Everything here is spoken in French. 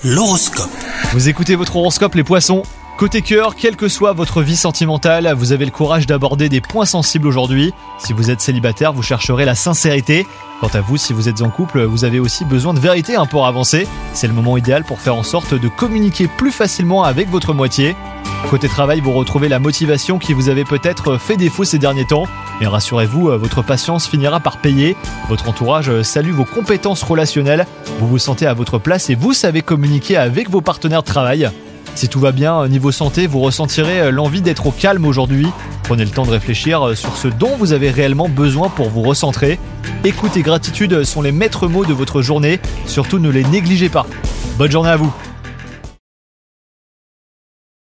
L'horoscope. Vous écoutez votre horoscope les poissons. Côté cœur, quelle que soit votre vie sentimentale, vous avez le courage d'aborder des points sensibles aujourd'hui. Si vous êtes célibataire, vous chercherez la sincérité. Quant à vous, si vous êtes en couple, vous avez aussi besoin de vérité pour avancer. C'est le moment idéal pour faire en sorte de communiquer plus facilement avec votre moitié. Côté travail, vous retrouvez la motivation qui vous avait peut-être fait défaut ces derniers temps. Et rassurez-vous, votre patience finira par payer. Votre entourage salue vos compétences relationnelles. Vous vous sentez à votre place et vous savez communiquer avec vos partenaires de travail. Si tout va bien, niveau santé, vous ressentirez l'envie d'être au calme aujourd'hui. Prenez le temps de réfléchir sur ce dont vous avez réellement besoin pour vous recentrer. Écoute et gratitude sont les maîtres mots de votre journée. Surtout ne les négligez pas. Bonne journée à vous.